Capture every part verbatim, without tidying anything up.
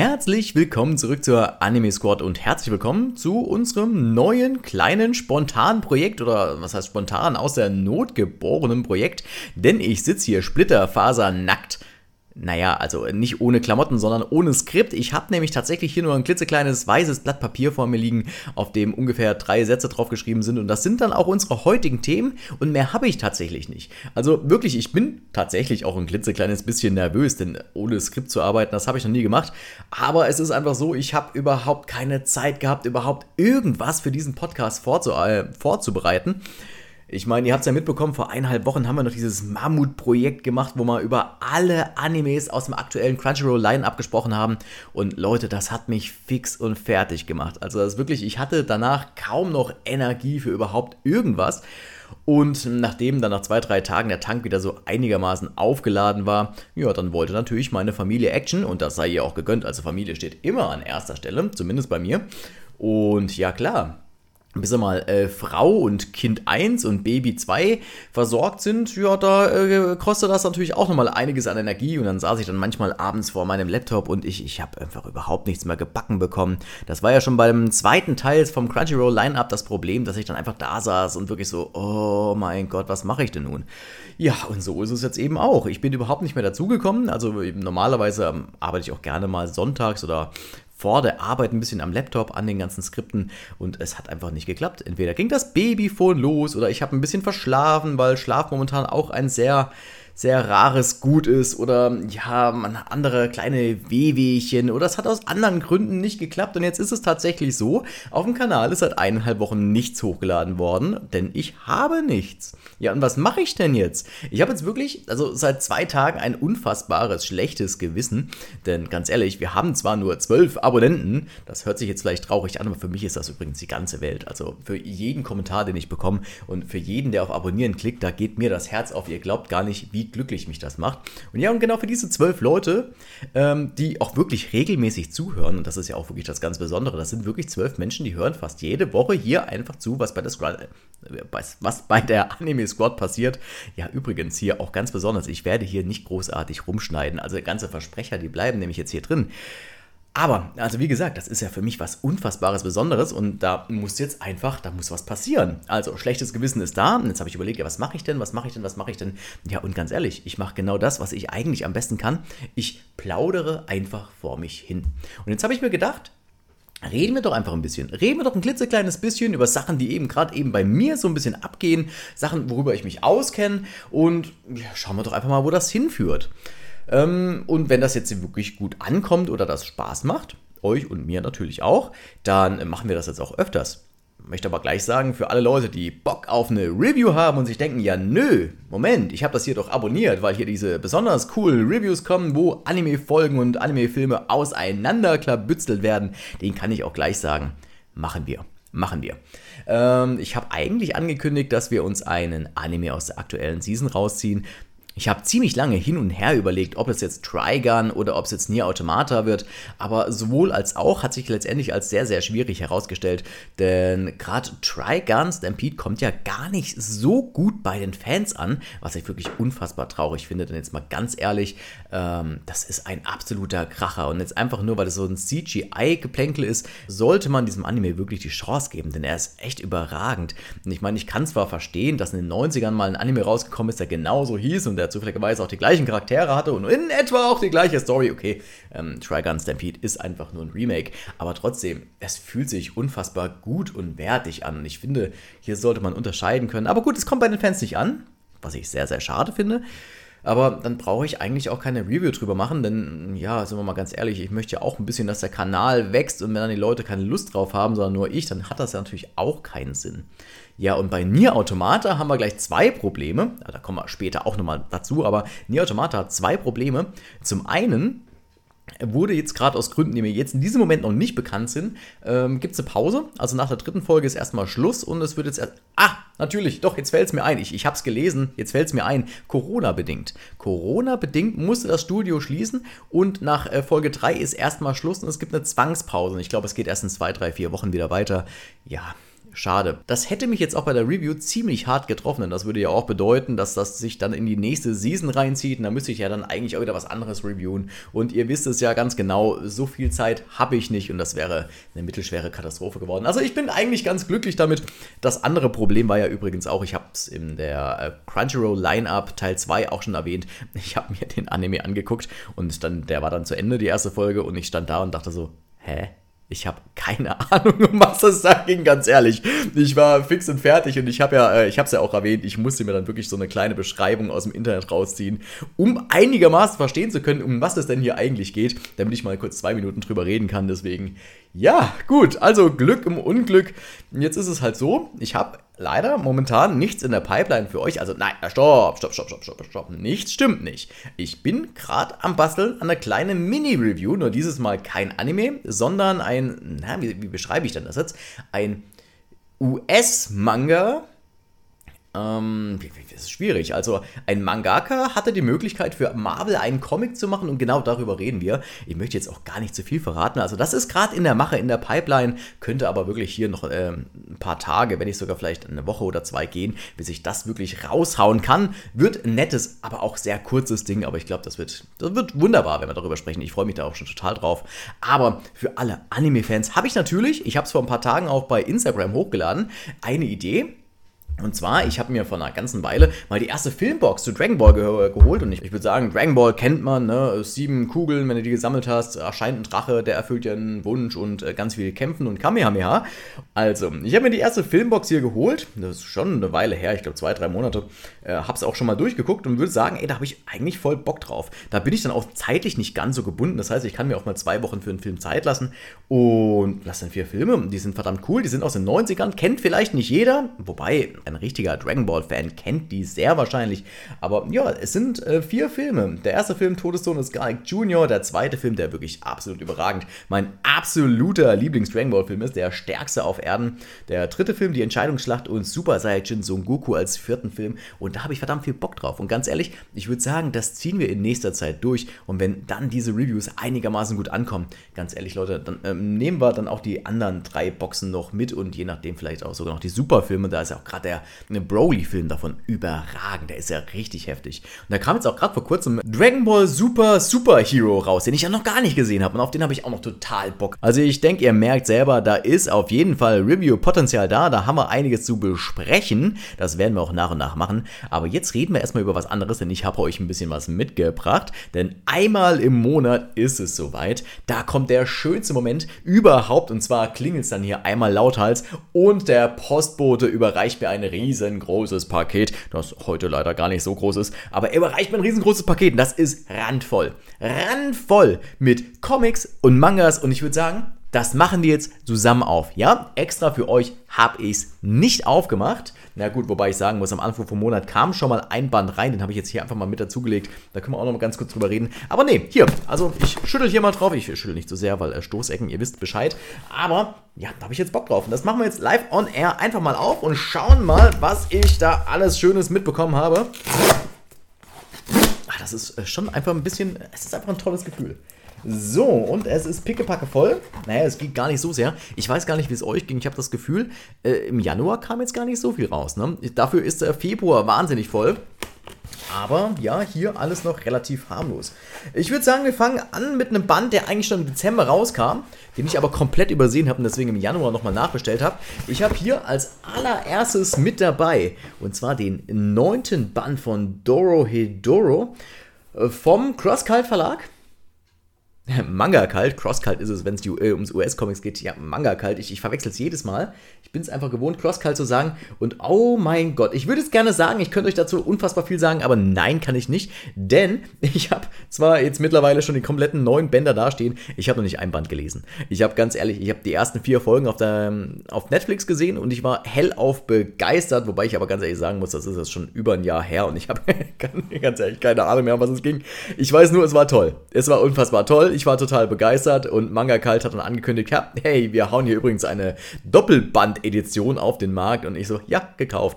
Herzlich willkommen zurück zur Anime Squad und herzlich willkommen zu unserem neuen, kleinen, spontanen Projekt oder was heißt spontan, aus der Not geborenen Projekt, denn ich sitze hier splitterfasernackt. Naja, also nicht ohne Klamotten, sondern ohne Skript. Ich habe nämlich tatsächlich hier nur ein klitzekleines weißes Blatt Papier vor mir liegen, auf dem ungefähr drei Sätze drauf geschrieben sind. Und das sind dann auch unsere heutigen Themen und mehr habe ich tatsächlich nicht. Also wirklich, ich bin tatsächlich auch ein klitzekleines bisschen nervös, denn ohne Skript zu arbeiten, das habe ich noch nie gemacht. Aber es ist einfach so, ich habe überhaupt keine Zeit gehabt, überhaupt irgendwas für diesen Podcast vorzu- äh, vorzubereiten. Ich meine, ihr habt es ja mitbekommen, vor eineinhalb Wochen haben wir noch dieses Mammutprojekt gemacht, wo wir über alle Animes aus dem aktuellen Crunchyroll-Line-Up gesprochen haben. Und Leute, das hat mich fix und fertig gemacht. Also das ist wirklich, ich hatte danach kaum noch Energie für überhaupt irgendwas. Und nachdem dann nach zwei, drei Tagen der Tank wieder so einigermaßen aufgeladen war, ja, dann wollte natürlich meine Familie Action und das sei ihr auch gegönnt. Also Familie steht immer an erster Stelle, zumindest bei mir. Und ja klar, bis einmal äh, Frau und Kind eins und Baby zwei versorgt sind, ja, da äh, kostet das natürlich auch nochmal einiges an Energie und dann saß ich dann manchmal abends vor meinem Laptop und ich, ich habe einfach überhaupt nichts mehr gebacken bekommen. Das war ja schon beim zweiten Teil vom Crunchyroll Line-Up das Problem, dass ich dann einfach da saß und wirklich so, oh mein Gott, was mache ich denn nun? Ja, und so ist es jetzt eben auch. Ich bin überhaupt nicht mehr dazugekommen, also normalerweise ähm, arbeite ich auch gerne mal sonntags oder vor der Arbeit ein bisschen am Laptop an den ganzen Skripten und es hat einfach nicht geklappt. Entweder ging das Babyphone los oder ich habe ein bisschen verschlafen, weil Schlaf momentan auch ein sehr, sehr rares Gut ist oder ja, man hat andere kleine Wehwehchen oder es hat aus anderen Gründen nicht geklappt und jetzt ist es tatsächlich so, auf dem Kanal ist seit eineinhalb Wochen nichts hochgeladen worden, denn ich habe nichts. Ja, und was mache ich denn jetzt? Ich habe jetzt wirklich, also seit zwei Tagen ein unfassbares, schlechtes Gewissen, denn ganz ehrlich, wir haben zwar nur zwölf Abonnenten, das hört sich jetzt vielleicht traurig an, aber für mich ist das übrigens die ganze Welt. Also für jeden Kommentar, den ich bekomme und für jeden, der auf Abonnieren klickt, da geht mir das Herz auf, ihr glaubt gar nicht, wie glücklich mich das macht. Und ja, und genau für diese zwölf Leute, ähm, die auch wirklich regelmäßig zuhören, und das ist ja auch wirklich das ganz Besondere, das sind wirklich zwölf Menschen, die hören fast jede Woche hier einfach zu, was bei der, Scra- äh, was bei der Anime Squad passiert. Ja, übrigens hier auch ganz besonders, ich werde hier nicht großartig rumschneiden, also ganze Versprecher, die bleiben nämlich jetzt hier drin. Aber, also wie gesagt, das ist ja für mich was Unfassbares Besonderes und da muss jetzt einfach, da muss was passieren. Also, schlechtes Gewissen ist da und jetzt habe ich überlegt, ja, was mache ich denn, was mache ich denn, was mache ich denn? Ja, und ganz ehrlich, ich mache genau das, was ich eigentlich am besten kann. Ich plaudere einfach vor mich hin. Und jetzt habe ich mir gedacht, reden wir doch einfach ein bisschen. Reden wir doch ein klitzekleines bisschen über Sachen, die eben gerade eben bei mir so ein bisschen abgehen. Sachen, worüber ich mich auskenne und ja, schauen wir doch einfach mal, wo das hinführt. Und wenn das jetzt wirklich gut ankommt oder das Spaß macht, euch und mir natürlich auch, dann machen wir das jetzt auch öfters. Ich möchte aber gleich sagen, für alle Leute, die Bock auf eine Review haben und sich denken, ja nö, Moment, ich habe das hier doch abonniert, weil hier diese besonders coolen Reviews kommen, wo Anime-Folgen und Anime-Filme auseinanderklabützelt werden, den kann ich auch gleich sagen, machen wir. Machen wir. Ähm, ich habe eigentlich angekündigt, dass wir uns einen Anime aus der aktuellen Season rausziehen. Ich habe ziemlich lange hin und her überlegt, ob es jetzt Trigun oder ob es jetzt Nier Automata wird, aber sowohl als auch hat sich letztendlich als sehr, sehr schwierig herausgestellt, denn gerade Trigun Stampede kommt ja gar nicht so gut bei den Fans an, was ich wirklich unfassbar traurig finde, denn jetzt mal ganz ehrlich, ähm, das ist ein absoluter Kracher und jetzt einfach nur, weil es so ein C G I-Geplänkel ist, sollte man diesem Anime wirklich die Chance geben, denn er ist echt überragend. Und ich meine, ich kann zwar verstehen, dass in den neunzigern mal ein Anime rausgekommen ist, der genauso hieß und der zufälligerweise auch die gleichen Charaktere hatte und in etwa auch die gleiche Story. Okay, ähm, Trigun Stampede ist einfach nur ein Remake, aber trotzdem, es fühlt sich unfassbar gut und wertig an. Und ich finde, hier sollte man unterscheiden können. Aber gut, es kommt bei den Fans nicht an, was ich sehr, sehr schade finde. Aber dann brauche ich eigentlich auch keine Review drüber machen, denn ja, sind wir mal ganz ehrlich, ich möchte ja auch ein bisschen, dass der Kanal wächst und wenn dann die Leute keine Lust drauf haben, sondern nur ich, dann hat das ja natürlich auch keinen Sinn. Ja, und bei Nier Automata haben wir gleich zwei Probleme, da kommen wir später auch nochmal dazu, aber Nier Automata hat zwei Probleme. Zum einen wurde jetzt gerade aus Gründen, die mir jetzt in diesem Moment noch nicht bekannt sind, ähm, gibt es eine Pause. Also nach der dritten Folge ist erstmal Schluss und es wird jetzt erst... Ah, natürlich, doch, jetzt fällt es mir ein. Ich, ich habe es gelesen, jetzt fällt es mir ein. Corona-bedingt. Corona-bedingt musste das Studio schließen und nach äh, Folge drei ist erstmal Schluss und es gibt eine Zwangspause. Und ich glaube, es geht erst in zwei, drei, vier Wochen wieder weiter. Ja, schade. Das hätte mich jetzt auch bei der Review ziemlich hart getroffen, denn das würde ja auch bedeuten, dass das sich dann in die nächste Season reinzieht und da müsste ich ja dann eigentlich auch wieder was anderes reviewen und ihr wisst es ja ganz genau, so viel Zeit habe ich nicht und das wäre eine mittelschwere Katastrophe geworden. Also ich bin eigentlich ganz glücklich damit. Das andere Problem war ja übrigens auch, ich habe es in der Crunchyroll Line-Up Teil zwei auch schon erwähnt, ich habe mir den Anime angeguckt und dann, der war dann zu Ende, die erste Folge, und ich stand da und dachte so, hä? Ich habe keine Ahnung, um was es da ging, ganz ehrlich. Ich war fix und fertig und ich habe ja, ich habe es ja auch erwähnt, ich musste mir dann wirklich so eine kleine Beschreibung aus dem Internet rausziehen, um einigermaßen verstehen zu können, um was es denn hier eigentlich geht, damit ich mal kurz zwei Minuten drüber reden kann. Deswegen, ja, gut, also Glück im Unglück. Jetzt ist es halt so, ich habe leider momentan nichts in der Pipeline für euch. Also nein, stopp, stopp, stopp, stopp, stopp, stopp. Nichts stimmt nicht. Ich bin gerade am Basteln an einer kleinen Mini-Review, nur dieses Mal kein Anime, sondern ein, na, wie, wie beschreibe ich denn das jetzt? Ein U S-Manga. Ähm, das ist schwierig. Also ein Mangaka hatte die Möglichkeit für Marvel einen Comic zu machen und genau darüber reden wir. Ich möchte jetzt auch gar nicht zu viel verraten. Also das ist gerade in der Mache, in der Pipeline, könnte aber wirklich hier noch äh, ein paar Tage, wenn nicht sogar vielleicht eine Woche oder zwei gehen, bis ich das wirklich raushauen kann. Wird ein nettes, aber auch sehr kurzes Ding, aber ich glaube, das wird, das wird wunderbar, wenn wir darüber sprechen. Ich freue mich da auch schon total drauf. Aber für alle Anime-Fans habe ich natürlich, ich habe es vor ein paar Tagen auch bei Instagram hochgeladen, eine Idee. Und zwar, ich habe mir vor einer ganzen Weile mal die erste Filmbox zu Dragon Ball ge- geholt und ich, ich würde sagen, Dragon Ball kennt man, ne? Sieben Kugeln, wenn du die gesammelt hast, erscheint ein Drache, der erfüllt dir einen Wunsch und äh, ganz viel Kämpfen und Kamehameha. Also, ich habe mir die erste Filmbox hier geholt, das ist schon eine Weile her, ich glaube zwei, drei Monate, äh, habe es auch schon mal durchgeguckt und würde sagen, ey, da habe ich eigentlich voll Bock drauf. Da bin ich dann auch zeitlich nicht ganz so gebunden, das heißt, ich kann mir auch mal zwei Wochen für einen Film Zeit lassen und das sind vier Filme, die sind verdammt cool, die sind aus den neunzigern, kennt vielleicht nicht jeder, wobei ein richtiger Dragon Ball-Fan kennt die sehr wahrscheinlich. Aber ja, es sind äh, vier Filme. Der erste Film, Todessohn ist Garlic Junior Der zweite Film, der wirklich absolut überragend, mein absoluter Lieblings-Dragon Ball-Film ist, der stärkste auf Erden. Der dritte Film, Die Entscheidungsschlacht und Super Saiyajin Son Goku als vierten Film. Und da habe ich verdammt viel Bock drauf. Und ganz ehrlich, ich würde sagen, das ziehen wir in nächster Zeit durch. Und wenn dann diese Reviews einigermaßen gut ankommen, ganz ehrlich, Leute, dann ähm, nehmen wir dann auch die anderen drei Boxen noch mit und je nachdem vielleicht auch sogar noch die Superfilme. Da ist ja auch gerade der ein Broly-Film davon überragend, der ist ja richtig heftig. Und da kam jetzt auch gerade vor kurzem Dragon Ball Super Super Hero raus, den ich ja noch gar nicht gesehen habe und auf den habe ich auch noch total Bock. Also ich denke, ihr merkt selber, da ist auf jeden Fall Review-Potenzial da, da haben wir einiges zu besprechen, das werden wir auch nach und nach machen, aber jetzt reden wir erstmal über was anderes, denn ich habe euch ein bisschen was mitgebracht, denn einmal im Monat ist es soweit, da kommt der schönste Moment überhaupt und zwar klingelt es dann hier einmal lauthals und der Postbote überreicht mir ein riesengroßes Paket, das heute leider gar nicht so groß ist, aber er überreicht mir ein riesengroßes Paket und das ist randvoll. Randvoll mit Comics und Mangas und ich würde sagen, das machen wir jetzt zusammen auf, ja? Extra für euch habe ich es nicht aufgemacht. Na gut, wobei ich sagen muss, am Anfang vom Monat kam schon mal ein Band rein, den habe ich jetzt hier einfach mal mit dazugelegt. Da können wir auch noch mal ganz kurz drüber reden. Aber nee, hier, also ich schüttel hier mal drauf. Ich schüttel nicht so sehr, weil äh, Stoßecken, ihr wisst Bescheid. Aber ja, da habe ich jetzt Bock drauf. Und das machen wir jetzt live on air einfach mal auf und schauen mal, was ich da alles Schönes mitbekommen habe. Ach, das ist schon einfach ein bisschen, es ist einfach ein tolles Gefühl. So, und es ist pickepacke voll. Naja, es geht gar nicht so sehr. Ich weiß gar nicht, wie es euch ging. Ich habe das Gefühl, äh, im Januar kam jetzt gar nicht so viel raus. Ne? Dafür ist der Februar wahnsinnig voll. Aber ja, hier alles noch relativ harmlos. Ich würde sagen, wir fangen an mit einem Band, der eigentlich schon im Dezember rauskam, den ich aber komplett übersehen habe und deswegen im Januar nochmal nachbestellt habe. Ich habe hier als allererstes mit dabei, und zwar den neunten Band von Dorohedoro vom CrossCult Verlag. Manga kalt, Cross-Cult ist es, wenn es äh, ums U S-Comics geht. Ja, Manga kalt, ich, ich verwechsel es jedes Mal. Ich bin es einfach gewohnt, Cross-Cult zu sagen. Und oh mein Gott, ich würde es gerne sagen, ich könnte euch dazu unfassbar viel sagen, aber nein, kann ich nicht. Denn ich habe zwar jetzt mittlerweile schon die kompletten neun Bänder dastehen, ich habe noch nicht ein Band gelesen. Ich habe ganz ehrlich, ich habe die ersten vier Folgen auf, der, auf Netflix gesehen und ich war hellauf begeistert, wobei ich aber ganz ehrlich sagen muss, das ist jetzt schon über ein Jahr her und ich habe ganz ehrlich keine Ahnung mehr, um was es ging. Ich weiß nur, es war toll. Es war unfassbar toll. Ich war total begeistert und Manga Kalt hat dann angekündigt, ja, hey, wir hauen hier übrigens eine Doppelband-Edition auf den Markt und ich so, ja, gekauft.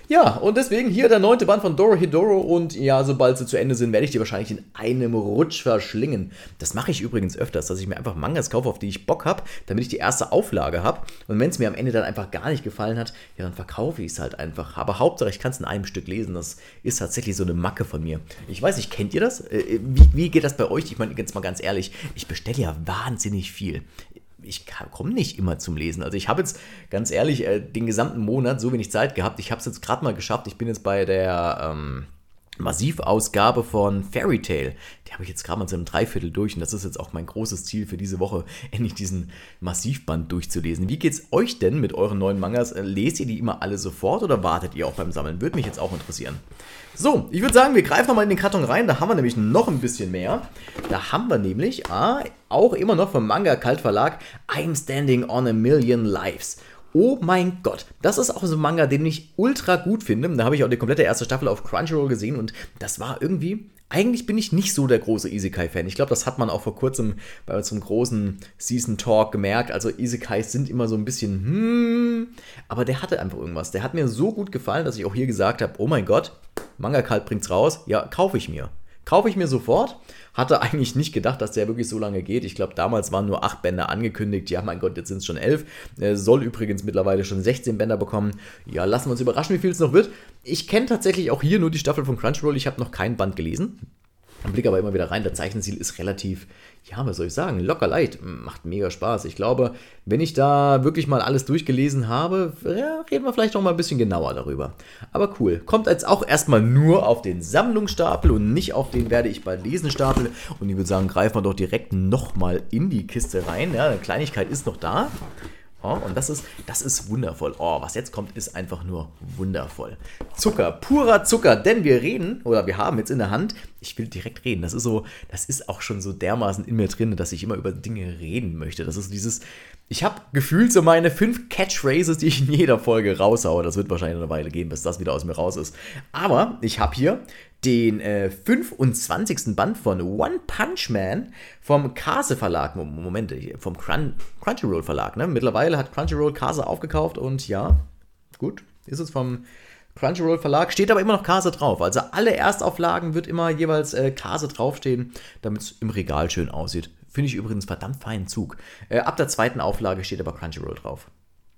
Ja, und deswegen hier der neunte Band von Dorohedoro und ja, sobald sie zu Ende sind, werde ich die wahrscheinlich in einem Rutsch verschlingen. Das mache ich übrigens öfters, dass ich mir einfach Mangas kaufe, auf die ich Bock habe, damit ich die erste Auflage habe. Und wenn es mir am Ende dann einfach gar nicht gefallen hat, ja, dann verkaufe ich es halt einfach. Aber Hauptsache, ich kann es in einem Stück lesen. Das ist tatsächlich so eine Macke von mir. Ich weiß nicht, kennt ihr das? Wie, wie geht das bei euch? Ich meine, jetzt mal ganz ehrlich, ich bestelle ja wahnsinnig viel. Ich komme nicht immer zum Lesen. Also ich habe jetzt, ganz ehrlich, den gesamten Monat so wenig Zeit gehabt. Ich habe es jetzt gerade mal geschafft. Ich bin jetzt bei der ähm, Massivausgabe von Fairy Tail. Die habe ich jetzt gerade mal zu einem Dreiviertel durch. Und das ist jetzt auch mein großes Ziel für diese Woche, endlich diesen Massivband durchzulesen. Wie geht's euch denn mit euren neuen Mangas? Lest ihr die immer alle sofort oder wartet ihr auch beim Sammeln? Würde mich jetzt auch interessieren. So, ich würde sagen, wir greifen nochmal in den Karton rein. Da haben wir nämlich noch ein bisschen mehr. Da haben wir nämlich, ah, auch immer noch vom Manga-Cult Verlag, I'm Standing on a Million Lives. Oh mein Gott, das ist auch so ein Manga, den ich ultra gut finde. Da habe ich auch die komplette erste Staffel auf Crunchyroll gesehen und das war irgendwie... Eigentlich bin ich nicht so der große Isekai-Fan. Ich glaube, das hat man auch vor kurzem bei unserem großen Season-Talk gemerkt. Also Isekais sind immer so ein bisschen, hm, aber der hatte einfach irgendwas. Der hat mir so gut gefallen, dass ich auch hier gesagt habe, oh mein Gott, Manga-Cult bringt's raus. Ja, kaufe ich mir. Kaufe ich mir sofort. Hatte eigentlich nicht gedacht, dass der wirklich so lange geht. Ich glaube, damals waren nur acht Bände angekündigt. Ja, mein Gott, jetzt sind es schon elf. Er soll übrigens mittlerweile schon sechzehn Bänder bekommen. Ja, lassen wir uns überraschen, wie viel es noch wird. Ich kenne tatsächlich auch hier nur die Staffel von Crunchyroll. Ich habe noch keinen Band gelesen. Blick aber immer wieder rein, der Zeichenstil ist relativ, ja, was soll ich sagen, locker leicht, macht mega Spaß. Ich glaube, wenn ich da wirklich mal alles durchgelesen habe, ja, reden wir vielleicht noch mal ein bisschen genauer darüber. Aber cool, kommt jetzt auch erstmal nur auf den Sammlungsstapel und nicht auf den werde ich bald lesen Stapel. Und ich würde sagen, greifen wir doch direkt nochmal in die Kiste rein. Ja, eine Kleinigkeit ist noch da. Oh, und das ist, das ist wundervoll. Oh, was jetzt kommt, ist einfach nur wundervoll. Zucker, purer Zucker, denn wir reden, oder wir haben jetzt in der Hand, ich will direkt reden, das ist so, das ist auch schon so dermaßen in mir drin, dass ich immer über Dinge reden möchte. Das ist dieses, ich habe gefühlt so meine fünf Catchphrases, die ich in jeder Folge raushaue. Das wird wahrscheinlich eine Weile gehen, bis das wieder aus mir raus ist. Aber ich habe hier den äh, fünfundzwanzigsten Band von One Punch Man vom Kase Verlag. Moment, vom Crun- Crunchyroll Verlag. Ne? Mittlerweile hat Crunchyroll Kase aufgekauft und ja, gut, ist es vom Crunchyroll Verlag, steht aber immer noch Kase drauf. Also alle Erstauflagen wird immer jeweils äh, Kase draufstehen, damit es im Regal schön aussieht. Finde ich übrigens verdammt feinen Zug. Äh, ab der zweiten Auflage steht aber Crunchyroll drauf.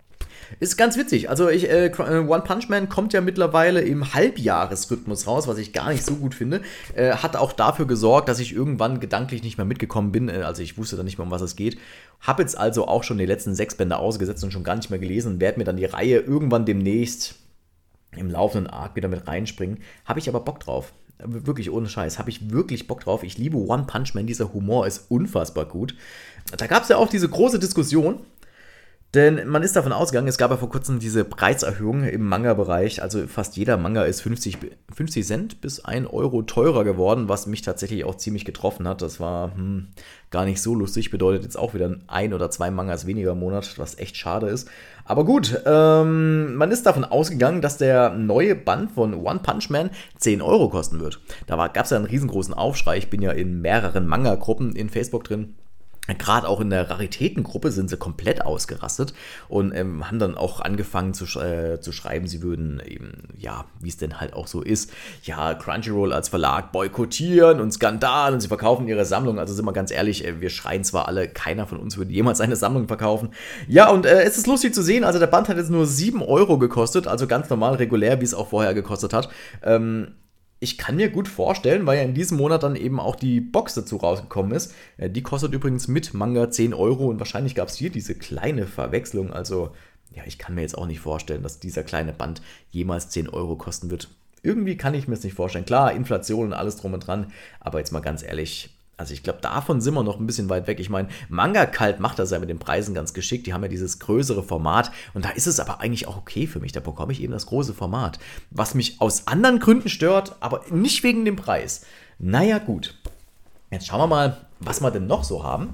Ist ganz witzig. Also ich, äh, One Punch Man kommt ja mittlerweile im Halbjahresrhythmus raus, was ich gar nicht so gut finde. Äh, hat auch dafür gesorgt, dass ich irgendwann gedanklich nicht mehr mitgekommen bin. Äh, also ich wusste dann nicht mehr, um was es geht. Hab jetzt also auch schon die letzten sechs Bände ausgesetzt und schon gar nicht mehr gelesen und werde mir dann die Reihe irgendwann demnächst im laufenden Arc wieder mit reinspringen. Habe ich aber Bock drauf. Wirklich ohne Scheiß. Habe ich wirklich Bock drauf. Ich liebe One Punch Man. Dieser Humor ist unfassbar gut. Da gab es ja auch diese große Diskussion. Denn man ist davon ausgegangen, es gab ja vor kurzem diese Preiserhöhung im Manga-Bereich, also fast jeder Manga ist fünfzig, fünfzig Cent bis ein Euro teurer geworden, was mich tatsächlich auch ziemlich getroffen hat. Das war hm, gar nicht so lustig, bedeutet jetzt auch wieder ein oder zwei Mangas weniger im Monat, was echt schade ist. Aber gut, ähm, man ist davon ausgegangen, dass der neue Band von One Punch Man zehn Euro kosten wird. Da gab es ja einen riesengroßen Aufschrei, ich bin ja in mehreren Manga-Gruppen in Facebook drin. Gerade auch in der Raritätengruppe sind sie komplett ausgerastet und ähm, haben dann auch angefangen zu, äh, zu schreiben, sie würden eben, ja, wie es denn halt auch so ist, ja, Crunchyroll als Verlag boykottieren und Skandal und sie verkaufen ihre Sammlung. Also sind wir ganz ehrlich, äh, wir schreien zwar alle, keiner von uns würde jemals eine Sammlung verkaufen. Ja, und äh, es ist lustig zu sehen, also der Band hat jetzt nur sieben Euro gekostet, also ganz normal, regulär, wie es auch vorher gekostet hat. Ähm, Ich kann mir gut vorstellen, weil ja in diesem Monat dann eben auch die Box dazu rausgekommen ist. Die kostet übrigens mit Manga zehn Euro und wahrscheinlich gab es hier diese kleine Verwechslung. Also, ja, ich kann mir jetzt auch nicht vorstellen, dass dieser kleine Band jemals zehn Euro kosten wird. Irgendwie kann ich mir das nicht vorstellen. Klar, Inflation und alles drum und dran, aber jetzt mal ganz ehrlich, also ich glaube, davon sind wir noch ein bisschen weit weg. Ich meine, Manga-Cult macht das ja mit den Preisen ganz geschickt. Die haben ja dieses größere Format. Und da ist es aber eigentlich auch okay für mich. Da bekomme ich eben das große Format. Was mich aus anderen Gründen stört, aber nicht wegen dem Preis. Naja, gut. Jetzt schauen wir mal, was wir denn noch so haben.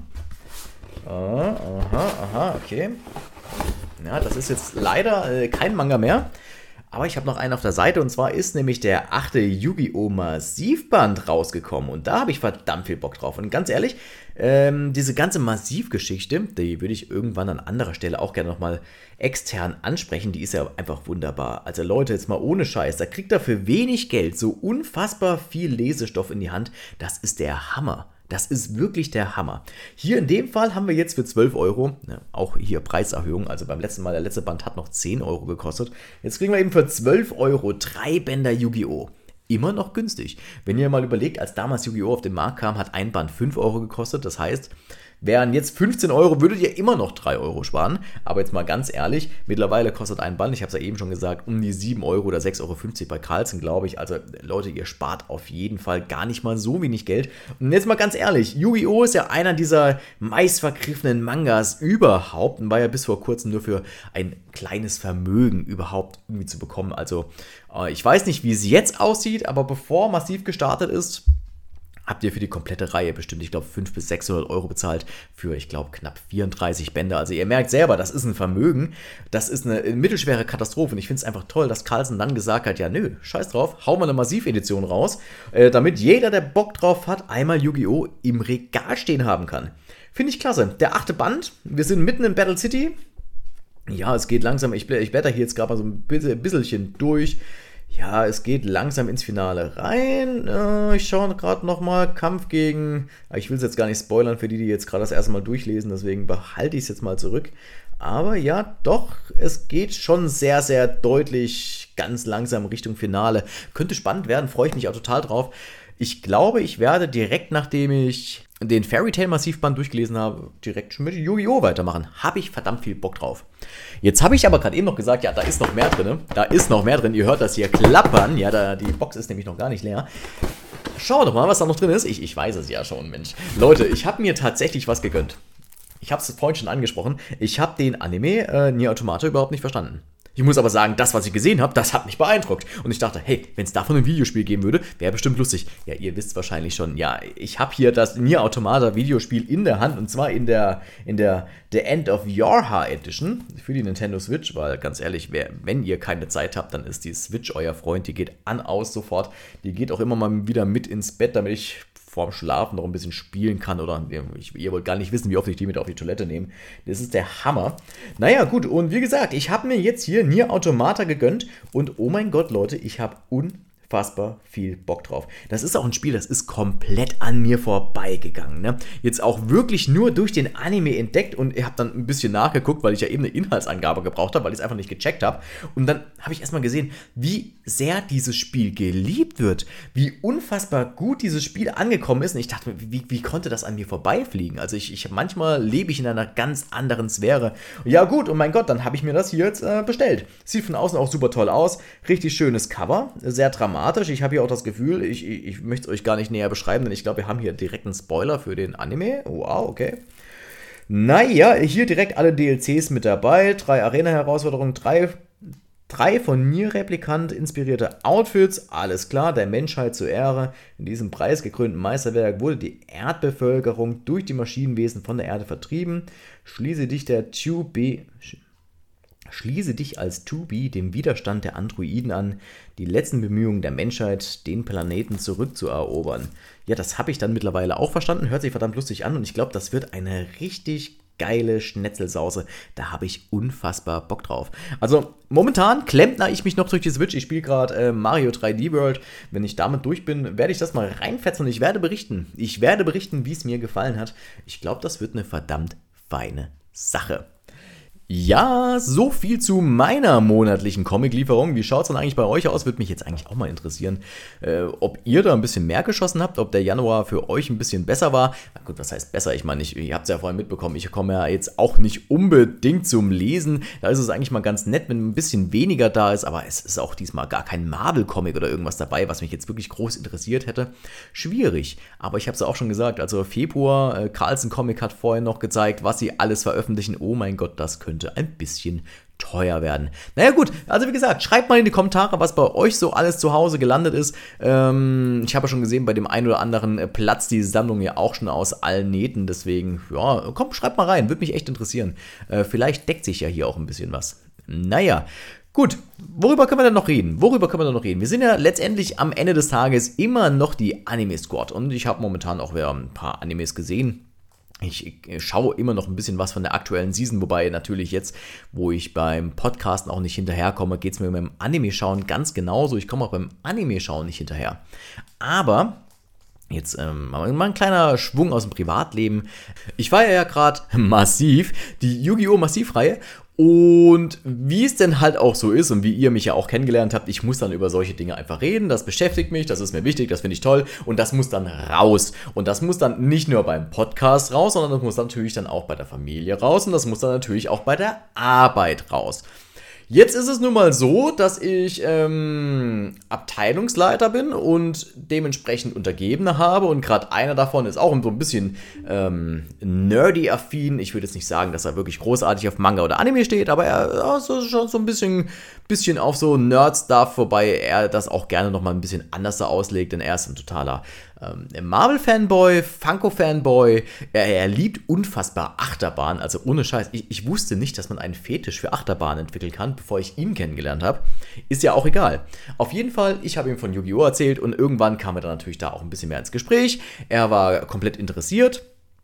Aha, aha, aha, okay. Ja, das ist jetzt leider äh, kein Manga mehr. Aber ich habe noch einen auf der Seite und zwar ist nämlich der achte Yu-Gi-Oh! Massivband rausgekommen und da habe ich verdammt viel Bock drauf. Und ganz ehrlich, ähm, diese ganze Massivgeschichte, die würde ich irgendwann an anderer Stelle auch gerne nochmal extern ansprechen, die ist ja einfach wunderbar. Also Leute, jetzt mal ohne Scheiß, da kriegt ihr für wenig Geld so unfassbar viel Lesestoff in die Hand, das ist der Hammer. Das ist wirklich der Hammer. Hier in dem Fall haben wir jetzt für zwölf Euro, ne, auch hier Preiserhöhung, also beim letzten Mal, der letzte Band hat noch zehn Euro gekostet. Jetzt kriegen wir eben für zwölf Euro drei Bänder Yu-Gi-Oh! Immer noch günstig. Wenn ihr mal überlegt, als damals Yu-Gi-Oh! Auf den Markt kam, hat ein Band fünf Euro gekostet. Das heißt, wären jetzt fünfzehn Euro, würdet ihr immer noch drei Euro sparen. Aber jetzt mal ganz ehrlich, mittlerweile kostet ein Band, ich habe es ja eben schon gesagt, um die sieben Euro oder sechs Euro fünfzig bei Carlsen, glaube ich. Also Leute, ihr spart auf jeden Fall gar nicht mal so wenig Geld. Und jetzt mal ganz ehrlich, Yu-Gi-Oh! Ist ja einer dieser meistvergriffenen Mangas überhaupt und war ja bis vor kurzem nur für ein kleines Vermögen überhaupt irgendwie zu bekommen. Also äh, ich weiß nicht, wie es jetzt aussieht, aber bevor Massiv gestartet ist, habt ihr für die komplette Reihe bestimmt, ich glaube, fünfhundert bis sechshundert Euro bezahlt für, ich glaube, knapp vierunddreißig Bänder. Also ihr merkt selber, das ist ein Vermögen, das ist eine mittelschwere Katastrophe und ich finde es einfach toll, dass Carlsen dann gesagt hat, ja nö, scheiß drauf, hau mal eine Massivedition raus, äh, damit jeder, der Bock drauf hat, einmal Yu-Gi-Oh! Im Regal stehen haben kann. Finde ich klasse. Der achte Band, wir sind mitten in Battle City. Ja, es geht langsam, ich, ich blätter hier jetzt gerade mal so ein bisschen durch. Ja, es geht langsam ins Finale rein. Äh, ich schaue gerade nochmal. Kampf gegen... Ich will es jetzt gar nicht spoilern für die, die jetzt gerade das erste Mal durchlesen. Deswegen behalte ich es jetzt mal zurück. Aber ja, doch, es geht schon sehr, sehr deutlich ganz langsam Richtung Finale. Könnte spannend werden, freue ich mich auch total drauf. Ich glaube, ich werde direkt, nachdem ich den Fairy Tail Massivband durchgelesen habe, direkt schon mit Yu-Gi-Oh! Weitermachen. Habe ich verdammt viel Bock drauf. Jetzt habe ich aber gerade eben noch gesagt, ja, da ist noch mehr drin. Da ist noch mehr drin. Ihr hört das hier klappern. Ja, da, die Box ist nämlich noch gar nicht leer. Schau doch mal, was da noch drin ist. Ich, ich weiß es ja schon, Mensch. Leute, ich habe mir tatsächlich was gegönnt. Ich habe es vorhin schon angesprochen. Ich habe den Anime äh, Nier Automata überhaupt nicht verstanden. Ich muss aber sagen, das, was ich gesehen habe, das hat mich beeindruckt. Und ich dachte, hey, wenn es davon ein Videospiel geben würde, wäre bestimmt lustig. Ja, ihr wisst wahrscheinlich schon, ja, ich habe hier das Nier Automata Videospiel in der Hand. Und zwar in der, in der The End of Yorha Edition für die Nintendo Switch. Weil, ganz ehrlich, wer, wenn ihr keine Zeit habt, dann ist die Switch euer Freund. Die geht an, aus sofort. Die geht auch immer mal wieder mit ins Bett, damit ich vorm Schlafen noch ein bisschen spielen kann oder ich, ihr wollt gar nicht wissen, wie oft ich die mit auf die Toilette nehme. Das ist der Hammer. Naja, gut, und wie gesagt, ich habe mir jetzt hier Nier Automata gegönnt und oh mein Gott, Leute, ich habe unfassbar viel Bock drauf. Das ist auch ein Spiel, das ist komplett an mir vorbeigegangen. Ne? Jetzt auch wirklich nur durch den Anime entdeckt und ich habe dann ein bisschen nachgeguckt, weil ich ja eben eine Inhaltsangabe gebraucht habe, weil ich es einfach nicht gecheckt habe. Und dann habe ich erstmal gesehen, wie sehr dieses Spiel geliebt wird, wie unfassbar gut dieses Spiel angekommen ist. Und ich dachte mir, wie, wie konnte das an mir vorbeifliegen? Also ich, ich manchmal lebe ich in einer ganz anderen Sphäre. Ja gut, und mein Gott, dann habe ich mir das hier jetzt äh, bestellt. Sieht von außen auch super toll aus. Richtig schönes Cover, sehr dramatisch. Ich habe hier auch das Gefühl, ich, ich, ich möchte es euch gar nicht näher beschreiben, denn ich glaube, wir haben hier direkt einen Spoiler für den Anime. Wow, okay. Naja, hier direkt alle D L Cs mit dabei. Drei Arena-Herausforderungen, drei, drei von Nier-Replikant inspirierte Outfits. Alles klar, der Menschheit zur Ehre. In diesem preisgekrönten Meisterwerk wurde die Erdbevölkerung durch die Maschinenwesen von der Erde vertrieben. Schließe dich der zwei B... Schließe dich als zwei B dem Widerstand der Androiden an, die letzten Bemühungen der Menschheit, den Planeten zurückzuerobern. Ja, das habe ich dann mittlerweile auch verstanden, hört sich verdammt lustig an und ich glaube, das wird eine richtig geile Schnetzelsause. Da habe ich unfassbar Bock drauf. Also momentan klempner ich mich noch durch die Switch. Ich spiele gerade äh, Mario drei D World. Wenn ich damit durch bin, werde ich das mal reinfetzen und ich werde berichten. Ich werde berichten, wie es mir gefallen hat. Ich glaube, das wird eine verdammt feine Sache. Ja, so viel zu meiner monatlichen Comic-Lieferung. Wie schaut es dann eigentlich bei euch aus? Würde mich jetzt eigentlich auch mal interessieren, äh, ob ihr da ein bisschen mehr geschossen habt, ob der Januar für euch ein bisschen besser war. Na gut, was heißt besser? Ich meine, ich, ihr habt es ja vorhin mitbekommen, ich komme ja jetzt auch nicht unbedingt zum Lesen. Da ist es eigentlich mal ganz nett, wenn ein bisschen weniger da ist, aber es ist auch diesmal gar kein Marvel-Comic oder irgendwas dabei, was mich jetzt wirklich groß interessiert hätte. Schwierig, aber ich habe es ja auch schon gesagt, also Februar, äh, Carlsen Comic hat vorhin noch gezeigt, was sie alles veröffentlichen. Oh mein Gott, das könnte ein bisschen teuer werden. Naja gut, also wie gesagt, schreibt mal in die Kommentare, was bei euch so alles zu Hause gelandet ist. Ähm, ich habe ja schon gesehen, bei dem einen oder anderen äh, platzt die Sammlung ja auch schon aus allen Nähten. Deswegen, ja, komm, schreibt mal rein, würde mich echt interessieren. Äh, vielleicht deckt sich ja hier auch ein bisschen was. Naja, Gut, worüber können wir denn noch reden? Worüber können wir denn noch reden? Wir sind ja letztendlich am Ende des Tages immer noch die Anime Squad und ich habe momentan auch wieder ein paar Animes gesehen. Ich schaue immer noch ein bisschen was von der aktuellen Season, wobei natürlich jetzt, wo ich beim Podcasten auch nicht hinterherkomme, geht es mir beim Anime-Schauen ganz genauso. Ich komme auch beim Anime-Schauen nicht hinterher. Aber jetzt ähm, mal ein kleiner Schwung aus dem Privatleben. Ich feiere ja gerade massiv die Yu-Gi-Oh! Massivreihe. Und wie es denn halt auch so ist und wie ihr mich ja auch kennengelernt habt, ich muss dann über solche Dinge einfach reden, das beschäftigt mich, das ist mir wichtig, das finde ich toll und das muss dann raus. Und das muss dann nicht nur beim Podcast raus, sondern das muss natürlich dann auch bei der Familie raus und das muss dann natürlich auch bei der Arbeit raus. Jetzt ist es nun mal so, dass ich ähm, Abteilungsleiter bin und dementsprechend Untergebene habe und gerade einer davon ist auch so ein bisschen ähm, nerdy-affin. Ich würde jetzt nicht sagen, dass er wirklich großartig auf Manga oder Anime steht, aber er ist schon so ein bisschen, bisschen auf so Nerd-Stuff, wobei er das auch gerne nochmal ein bisschen anders auslegt, denn er ist ein totaler ähm, Marvel-Fanboy, Funko-Fanboy. Er, er liebt unfassbar Achterbahn, also ohne Scheiß. Ich, ich wusste nicht, dass man einen Fetisch für Achterbahn entwickeln kann, bevor ich ihn kennengelernt habe. Ist ja auch egal. Auf jeden Fall, ich habe ihm von Yu-Gi-Oh! Erzählt und irgendwann kam er dann natürlich da auch ein bisschen mehr ins Gespräch. Er war komplett interessiert.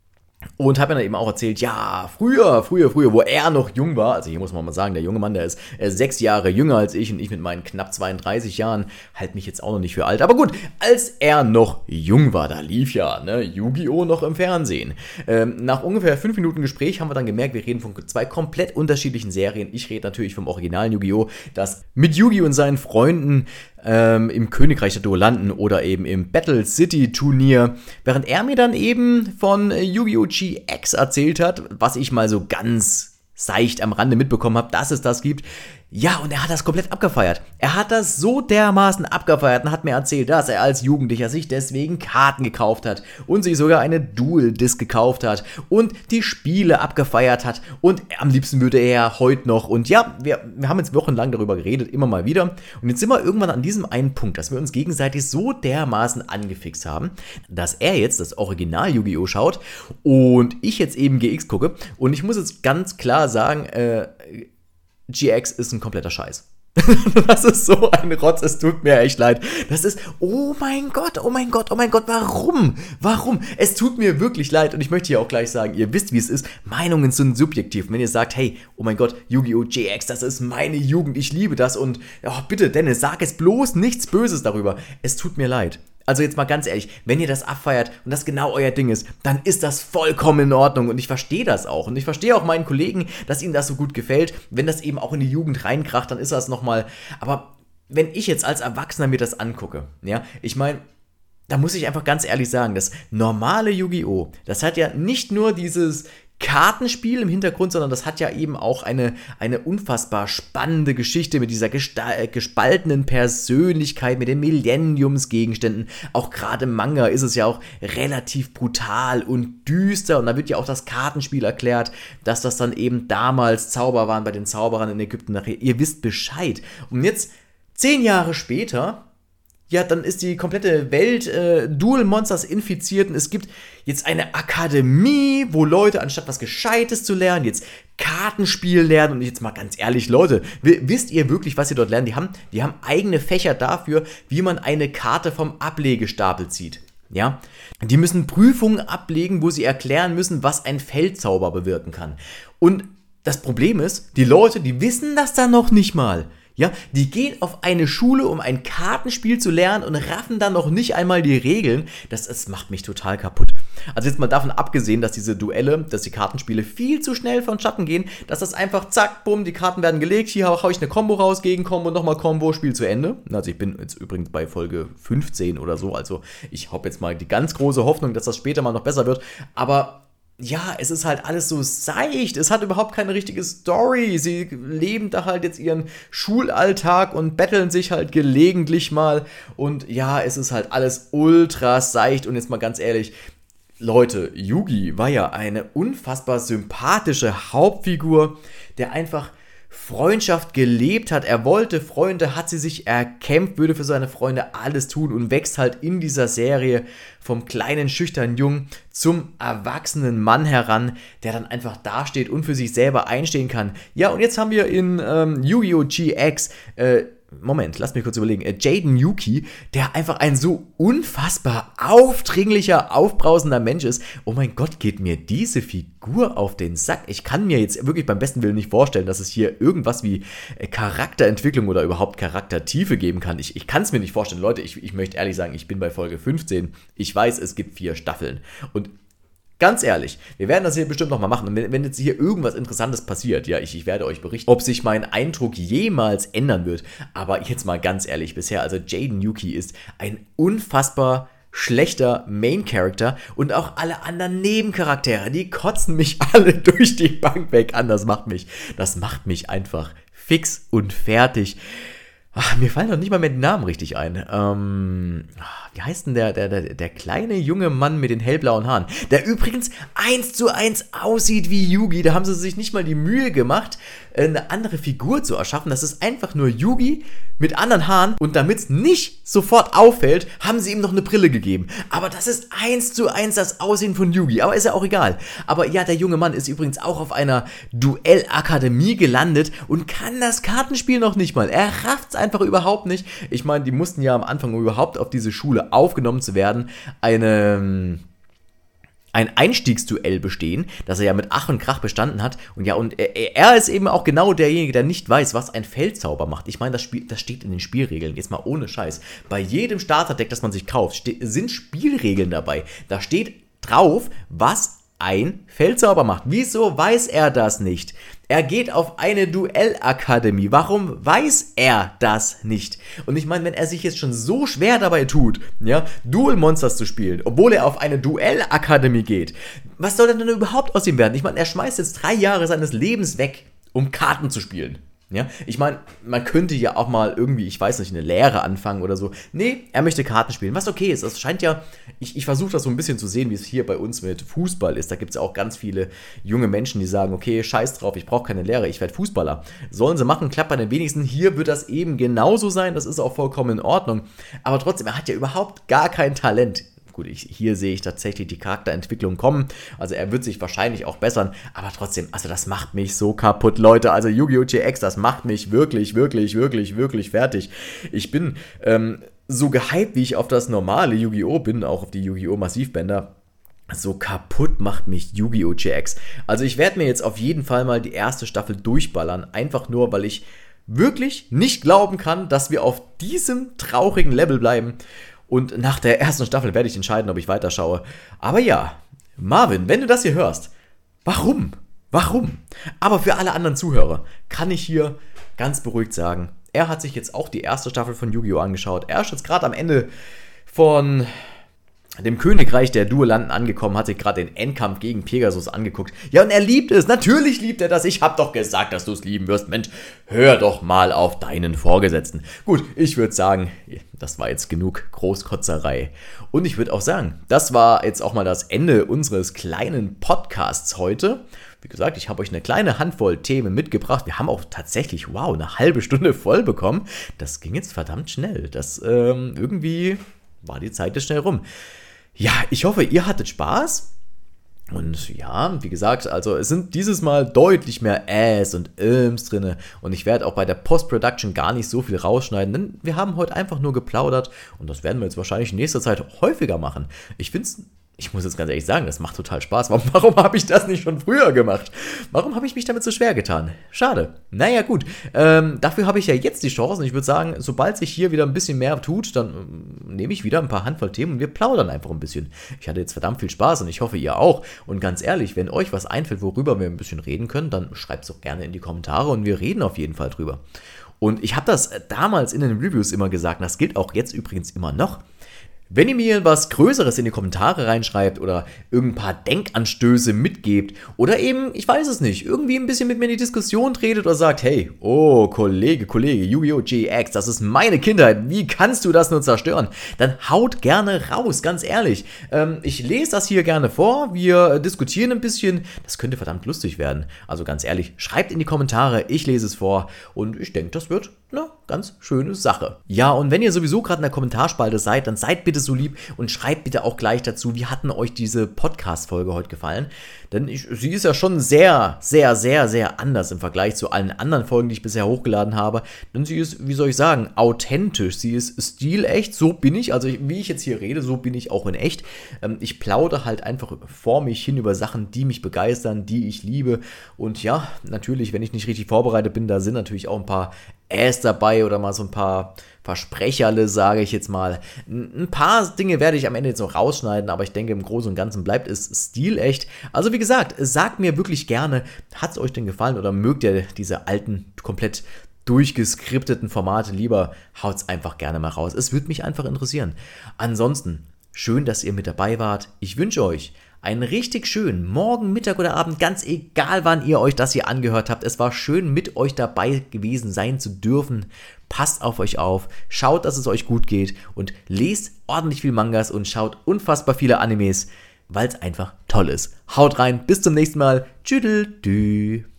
Und habe mir dann eben auch erzählt, ja, früher, früher, früher, wo er noch jung war, also hier muss man mal sagen, der junge Mann, der ist äh, sechs Jahre jünger als ich und ich mit meinen knapp zweiunddreißig Jahren halte mich jetzt auch noch nicht für alt. Aber gut, als er noch jung war, da lief ja ne, Yu-Gi-Oh! Noch im Fernsehen. Ähm, nach ungefähr fünf Minuten Gespräch haben wir dann gemerkt, wir reden von zwei komplett unterschiedlichen Serien. Ich rede natürlich vom originalen Yu-Gi-Oh!, das mit Yu-Gi und seinen Freunden Ähm, im Königreich der Duellanten oder eben im Battle City Turnier, während er mir dann eben von äh, Yu-Gi-Oh! G X erzählt hat, was ich mal so ganz seicht am Rande mitbekommen habe, dass es das gibt. Ja, und er hat das komplett abgefeiert. Er hat das so dermaßen abgefeiert und hat mir erzählt, dass er als Jugendlicher sich deswegen Karten gekauft hat und sich sogar eine Duel-Disc gekauft hat und die Spiele abgefeiert hat und am liebsten würde er heute noch und ja, wir, wir haben jetzt wochenlang darüber geredet, immer mal wieder und jetzt sind wir irgendwann an diesem einen Punkt, dass wir uns gegenseitig so dermaßen angefixt haben, dass er jetzt das Original Yu-Gi-Oh! Schaut und ich jetzt eben G X gucke und ich muss jetzt ganz klar sagen, äh, G X ist ein kompletter Scheiß. Das ist so ein Rotz, es tut mir echt leid. Das ist, oh mein Gott, oh mein Gott, oh mein Gott, warum? Warum? Es tut mir wirklich leid und ich möchte hier auch gleich sagen, ihr wisst, wie es ist, Meinungen sind subjektiv. Wenn ihr sagt, hey, oh mein Gott, Yu-Gi-Oh! G X, das ist meine Jugend, ich liebe das und oh, bitte, Dennis, sag es bloß nichts Böses darüber. Es tut mir leid. Also jetzt mal ganz ehrlich, wenn ihr das abfeiert und das genau euer Ding ist, dann ist das vollkommen in Ordnung und ich verstehe das auch. Und ich verstehe auch meinen Kollegen, dass ihnen das so gut gefällt. Wenn das eben auch in die Jugend reinkracht, dann ist das nochmal. Aber wenn ich jetzt als Erwachsener mir das angucke, ja, ich meine, da muss ich einfach ganz ehrlich sagen, das normale Yu-Gi-Oh!, das hat ja nicht nur dieses Kartenspiel im Hintergrund, sondern das hat ja eben auch eine, eine unfassbar spannende Geschichte mit dieser gesta- gespaltenen Persönlichkeit, mit den Millenniumsgegenständen. Auch gerade im Manga ist es ja auch relativ brutal und düster und da wird ja auch das Kartenspiel erklärt, dass das dann eben damals Zauber waren bei den Zauberern in Ägypten. Ihr wisst Bescheid. Und jetzt, zehn Jahre später, ja, dann ist die komplette Welt äh, Duel Monsters infiziert und es gibt jetzt eine Akademie, wo Leute, anstatt was Gescheites zu lernen, jetzt Kartenspiel lernen. Und jetzt mal ganz ehrlich, Leute, wisst ihr wirklich, was ihr dort lernt? Die haben, die haben eigene Fächer dafür, wie man eine Karte vom Ablegestapel zieht. Ja, die müssen Prüfungen ablegen, wo sie erklären müssen, was ein Feldzauber bewirken kann. Und das Problem ist, die Leute, die wissen das dann noch nicht mal. Ja, die gehen auf eine Schule, um ein Kartenspiel zu lernen und raffen dann noch nicht einmal die Regeln. Das, das macht mich total kaputt. Also jetzt mal davon abgesehen, dass diese Duelle, dass die Kartenspiele viel zu schnell von Schatten gehen, dass das einfach zack, bumm, die Karten werden gelegt, hier hau ich eine Combo raus, Gegen-Combo, nochmal Combo, Spiel zu Ende. Also ich bin jetzt übrigens bei Folge fünfzehn oder so, also ich habe jetzt mal die ganz große Hoffnung, dass das später mal noch besser wird, aber ja, es ist halt alles so seicht, es hat überhaupt keine richtige Story, sie leben da halt jetzt ihren Schulalltag und betteln sich halt gelegentlich mal und ja, es ist halt alles ultra seicht und jetzt mal ganz ehrlich, Leute, Yugi war ja eine unfassbar sympathische Hauptfigur, der einfach Freundschaft gelebt hat. Er wollte Freunde, hat sie sich erkämpft, würde für seine Freunde alles tun und wächst halt in dieser Serie vom kleinen, schüchternen Jungen zum erwachsenen Mann heran, der dann einfach dasteht und für sich selber einstehen kann. Ja, und jetzt haben wir in ähm, Yu-Gi-Oh! G X äh, Moment, lass mich kurz überlegen. Äh, Jaden Yuki, der einfach ein so unfassbar aufdringlicher, aufbrausender Mensch ist. Oh mein Gott, geht mir diese Figur auf den Sack. Ich kann mir jetzt wirklich beim besten Willen nicht vorstellen, dass es hier irgendwas wie äh, Charakterentwicklung oder überhaupt Charaktertiefe geben kann. Ich, ich kann es mir nicht vorstellen. Leute, ich, ich möchte ehrlich sagen, ich bin bei Folge fünfzehn. Ich weiß, es gibt vier Staffeln. Und ganz ehrlich, wir werden das hier bestimmt nochmal machen. Und wenn, wenn jetzt hier irgendwas Interessantes passiert, ja, ich, ich werde euch berichten, ob sich mein Eindruck jemals ändern wird. Aber jetzt mal ganz ehrlich, bisher, also Jaden Yuki ist ein unfassbar schlechter Main-Character und auch alle anderen Nebencharaktere, die kotzen mich alle durch die Bank weg an. Das macht mich, das macht mich einfach fix und fertig. Ach, mir fallen doch nicht mal mehr die Namen richtig ein. Ähm, wie heißt denn der, der, der, der kleine junge Mann mit den hellblauen Haaren? Der übrigens eins zu eins aussieht wie Yugi. Da haben sie sich nicht mal die Mühe gemacht, eine andere Figur zu erschaffen. Das ist einfach nur Yugi mit anderen Haaren. Und damit es nicht sofort auffällt, haben sie ihm noch eine Brille gegeben. Aber das ist eins zu eins das Aussehen von Yugi. Aber ist ja auch egal. Aber ja, der junge Mann ist übrigens auch auf einer Duellakademie gelandet und kann das Kartenspiel noch nicht mal. Er rafft's einfach überhaupt nicht. Ich meine, die mussten ja am Anfang, um überhaupt auf diese Schule aufgenommen zu werden, eine... ein Einstiegsduell bestehen, das er ja mit Ach und Krach bestanden hat. Und ja, und er, er ist eben auch genau derjenige, der nicht weiß, was ein Feldzauber macht. Ich meine, das, Spiel, das steht in den Spielregeln. Jetzt mal ohne Scheiß. Bei jedem Starterdeck, das man sich kauft, ste- sind Spielregeln dabei. Da steht drauf, was ein Feldzauber macht. Wieso weiß er das nicht? Er geht auf eine Duellakademie. Warum weiß er das nicht? Und ich meine, wenn er sich jetzt schon so schwer dabei tut, ja, Duel Monsters zu spielen, obwohl er auf eine Duellakademie geht, was soll denn überhaupt aus ihm werden? Ich meine, er schmeißt jetzt drei Jahre seines Lebens weg, um Karten zu spielen. Ja, ich meine, man könnte ja auch mal irgendwie, ich weiß nicht, eine Lehre anfangen oder so. Nee, er möchte Karten spielen, was okay ist. Das scheint ja, ich, ich versuche das so ein bisschen zu sehen, wie es hier bei uns mit Fußball ist. Da gibt es ja auch ganz viele junge Menschen, die sagen, okay, scheiß drauf, ich brauche keine Lehre, ich werde Fußballer. Sollen sie machen, klappt bei den wenigsten. Hier wird das eben genauso sein, das ist auch vollkommen in Ordnung. Aber trotzdem, er hat ja überhaupt gar kein Talent. Gut, ich, hier sehe ich tatsächlich die Charakterentwicklung kommen. Also er wird sich wahrscheinlich auch bessern. Aber trotzdem, also das macht mich so kaputt, Leute. Also Yu-Gi-Oh! G X, das macht mich wirklich, wirklich, wirklich, wirklich fertig. Ich bin ähm, so gehypt, wie ich auf das normale Yu-Gi-Oh! Bin, auch auf die Yu-Gi-Oh! Massivbänder. So kaputt macht mich Yu-Gi-Oh! G X. Also ich werde mir jetzt auf jeden Fall mal die erste Staffel durchballern. Einfach nur, weil ich wirklich nicht glauben kann, dass wir auf diesem traurigen Level bleiben. Und nach der ersten Staffel werde ich entscheiden, ob ich weiterschaue. Aber ja, Marvin, wenn du das hier hörst, warum? Warum? Aber für alle anderen Zuhörer kann ich hier ganz beruhigt sagen, er hat sich jetzt auch die erste Staffel von Yu-Gi-Oh! Angeschaut. Er ist jetzt gerade am Ende von dem Königreich der Duellanten angekommen, hat sich gerade den Endkampf gegen Pegasus angeguckt. Ja, und er liebt es. Natürlich liebt er das. Ich hab doch gesagt, dass du es lieben wirst. Mensch, hör doch mal auf deinen Vorgesetzten. Gut, ich würde sagen, das war jetzt genug Großkotzerei. Und ich würde auch sagen, das war jetzt auch mal das Ende unseres kleinen Podcasts heute. Wie gesagt, ich habe euch eine kleine Handvoll Themen mitgebracht. Wir haben auch tatsächlich, wow, eine halbe Stunde voll bekommen. Das ging jetzt verdammt schnell. Das, ähm, irgendwie war die Zeit jetzt schnell rum. Ja, ich hoffe, ihr hattet Spaß. Und ja, wie gesagt, also es sind dieses Mal deutlich mehr Äs und Öms drin. Und ich werde auch bei der Post-Production gar nicht so viel rausschneiden, denn wir haben heute einfach nur geplaudert. Und das werden wir jetzt wahrscheinlich in nächster Zeit häufiger machen. Ich finde es... Ich muss jetzt ganz ehrlich sagen, das macht total Spaß. Warum, warum habe ich das nicht schon früher gemacht? Warum habe ich mich damit so schwer getan? Schade. Naja, gut. Ähm, dafür habe ich ja jetzt die Chance. Und ich würde sagen, sobald sich hier wieder ein bisschen mehr tut, dann ähm, nehme ich wieder ein paar Handvoll Themen und wir plaudern einfach ein bisschen. Ich hatte jetzt verdammt viel Spaß und ich hoffe, ihr auch. Und ganz ehrlich, wenn euch was einfällt, worüber wir ein bisschen reden können, dann schreibt es doch gerne in die Kommentare und wir reden auf jeden Fall drüber. Und ich habe das damals in den Reviews immer gesagt, und das gilt auch jetzt übrigens immer noch. Wenn ihr mir was Größeres in die Kommentare reinschreibt oder irgendein paar Denkanstöße mitgebt oder eben, ich weiß es nicht, irgendwie ein bisschen mit mir in die Diskussion tretet oder sagt, hey, oh, Kollege, Kollege, Yu-Gi-Oh! G X, das ist meine Kindheit, wie kannst du das nur zerstören? Dann haut gerne raus, ganz ehrlich. Ähm, ich lese das hier gerne vor, wir diskutieren ein bisschen, das könnte verdammt lustig werden. Also ganz ehrlich, schreibt in die Kommentare, ich lese es vor und ich denke, das wird eine ganz schöne Sache. Ja, und wenn ihr sowieso gerade in der Kommentarspalte seid, dann seid bitte so lieb und schreibt bitte auch gleich dazu, wie hat denn euch diese Podcast-Folge heute gefallen? Denn ich, sie ist ja schon sehr, sehr, sehr, sehr anders im Vergleich zu allen anderen Folgen, die ich bisher hochgeladen habe. Denn sie ist, wie soll ich sagen, authentisch. Sie ist stilecht, so bin ich. Also wie ich jetzt hier rede, so bin ich auch in echt. Ähm, ich plaudere halt einfach vor mich hin über Sachen, die mich begeistern, die ich liebe. Und ja, natürlich, wenn ich nicht richtig vorbereitet bin, da sind natürlich auch ein paar Äs dabei oder mal so ein paar Versprecherle, sage ich jetzt mal. Ein paar Dinge werde ich am Ende jetzt noch rausschneiden, aber ich denke, im Großen und Ganzen bleibt es stilecht. Also wie gesagt, sagt mir wirklich gerne, hat es euch denn gefallen oder mögt ihr diese alten, komplett durchgeskripteten Formate lieber? Haut's einfach gerne mal raus. Es würde mich einfach interessieren. Ansonsten, schön, dass ihr mit dabei wart. Ich wünsche euch einen richtig schönen Morgen, Mittag oder Abend, ganz egal wann ihr euch das hier angehört habt. Es war schön, mit euch dabei gewesen sein zu dürfen. Passt auf euch auf, schaut, dass es euch gut geht und lest ordentlich viel Mangas und schaut unfassbar viele Animes, weil es einfach toll ist. Haut rein, bis zum nächsten Mal. Tschüdelü.